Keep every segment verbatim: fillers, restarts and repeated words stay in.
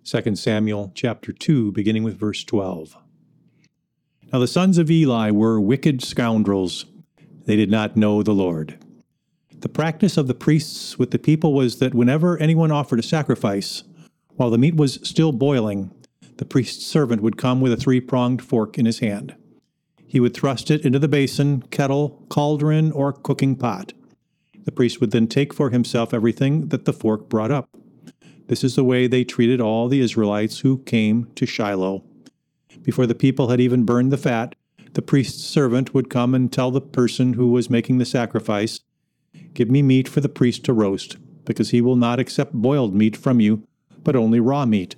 Second Samuel chapter two, beginning with verse twelve. Now the sons of Eli were wicked scoundrels. They did not know the Lord. The practice of the priests with the people was that whenever anyone offered a sacrifice, while the meat was still boiling, the priest's servant would come with a three-pronged fork in his hand. He would thrust it into the basin, kettle, cauldron, or cooking pot. The priest would then take for himself everything that the fork brought up. This is the way they treated all the Israelites who came to Shiloh. Before the people had even burned the fat, the priest's servant would come and tell the person who was making the sacrifice, "Give me meat for the priest to roast, because he will not accept boiled meat from you, but only raw meat."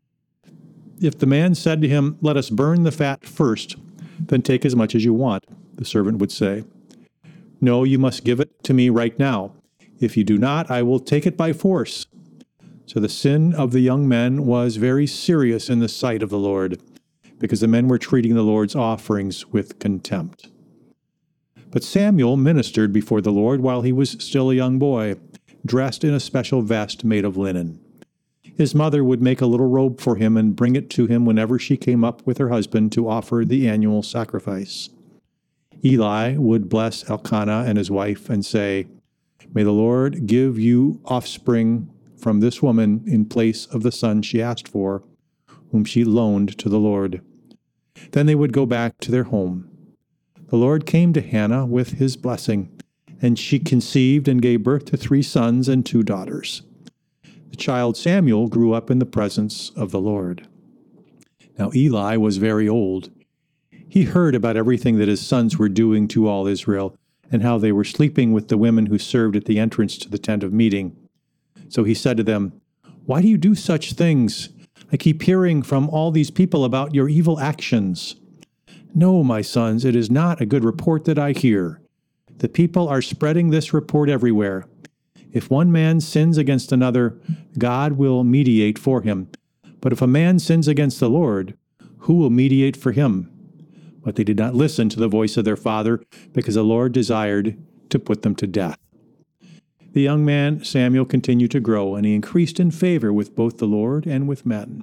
If the man said to him, "Let us burn the fat first, then take as much as you want," the servant would say, "No, you must give it to me right now. If you do not, I will take it by force." So the sin of the young men was very serious in the sight of the Lord, because the men were treating the Lord's offerings with contempt. But Samuel ministered before the Lord while he was still a young boy, dressed in a special vest made of linen. His mother would make a little robe for him and bring it to him whenever she came up with her husband to offer the annual sacrifice. Eli would bless Elkanah and his wife and say, "May the Lord give you offspring from this woman in place of the son she asked for, whom she loaned to the Lord." Then they would go back to their home. The Lord came to Hannah with his blessing, and she conceived and gave birth to three sons and two daughters. The child Samuel grew up in the presence of the Lord. Now Eli was very old. He heard about everything that his sons were doing to all Israel, and how they were sleeping with the women who served at the entrance to the tent of meeting. So he said to them, "Why do you do such things? I keep hearing from all these people about your evil actions." "No, my sons, it is not a good report that I hear. The people are spreading this report everywhere. If one man sins against another, God will mediate for him. But if a man sins against the Lord, who will mediate for him?" But they did not listen to the voice of their father, because the Lord desired to put them to death. The young man Samuel continued to grow, and he increased in favor with both the Lord and with men.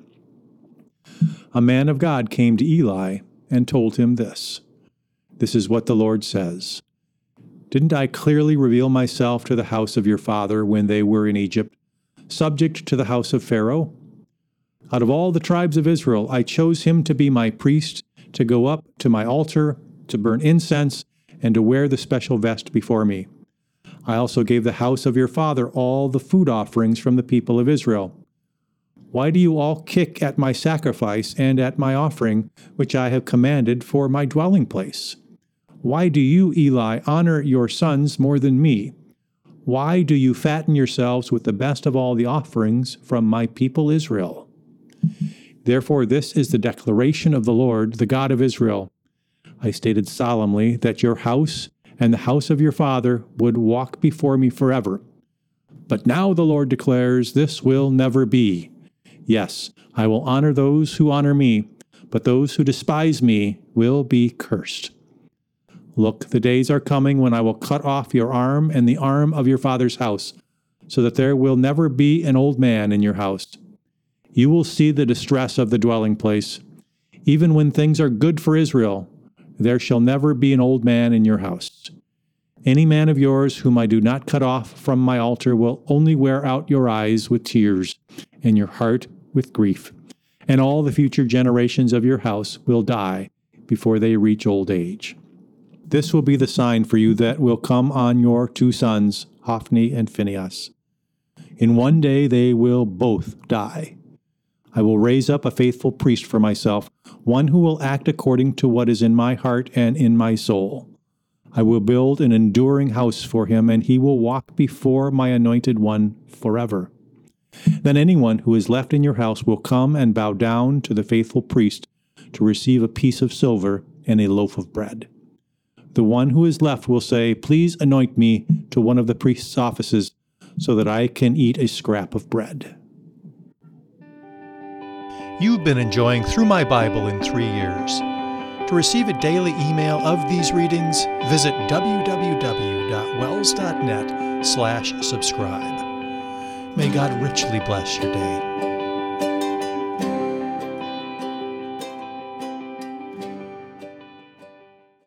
A man of God came to Eli and told him this. "This is what the Lord says. Didn't I clearly reveal myself to the house of your father when they were in Egypt, subject to the house of Pharaoh? Out of all the tribes of Israel, I chose him to be my priest, to go up to my altar, to burn incense, and to wear the special vest before me. I also gave the house of your father all the food offerings from the people of Israel. Why do you all kick at my sacrifice and at my offering, which I have commanded for my dwelling place? Why do you, Eli, honor your sons more than me? Why do you fatten yourselves with the best of all the offerings from my people Israel? Therefore this is the declaration of the Lord, the God of Israel. I stated solemnly that your house and the house of your father would walk before me forever. But now the Lord declares, this will never be. Yes, I will honor those who honor me, but those who despise me will be cursed. Look, the days are coming when I will cut off your arm and the arm of your father's house, so that there will never be an old man in your house. You will see the distress of the dwelling place. Even when things are good for Israel, there shall never be an old man in your house. Any man of yours whom I do not cut off from my altar will only wear out your eyes with tears and your heart with grief, and all the future generations of your house will die before they reach old age. This will be the sign for you that will come on your two sons, Hophni and Phinehas. In one day they will both die. I will raise up a faithful priest for myself, one who will act according to what is in my heart and in my soul. I will build an enduring house for him, and he will walk before my anointed one forever. Then anyone who is left in your house will come and bow down to the faithful priest to receive a piece of silver and a loaf of bread. The one who is left will say, please anoint me to one of the priest's offices so that I can eat a scrap of bread. You've been enjoying Through My Bible in Three Years. To receive a daily email of these readings, visit w w w dot wells dot net slash subscribe. May God richly bless your day.